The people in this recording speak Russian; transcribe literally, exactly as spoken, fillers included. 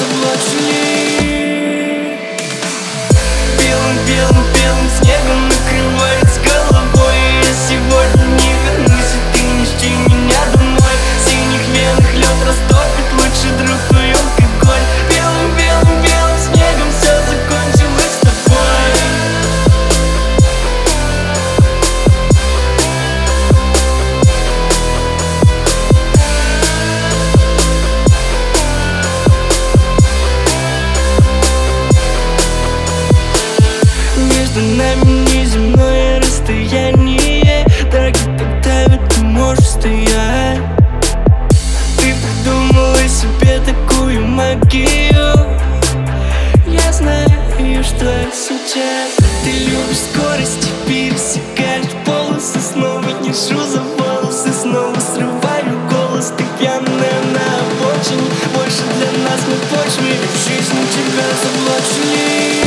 заблочили. Белым-белым-белым снегом накрывает с головой. Я сегодня не вернусь, и ты не жди меня домой. В синих венах лед растопит, лучший друг твой алкоголь. Белым-белым-белым снегом все закончилось с тобой. Между нами неземное расстояние. Дорогой, подавит, ты можешь стоять. Ты придумала себе такую магию. Я знаю, что сейчас ты любишь скорость и пересекаешь полосы. Снова держу за волосы, снова срываю голос. Ты пьяная на обочине, больше для нас на почве. В жизни тебя заблочили.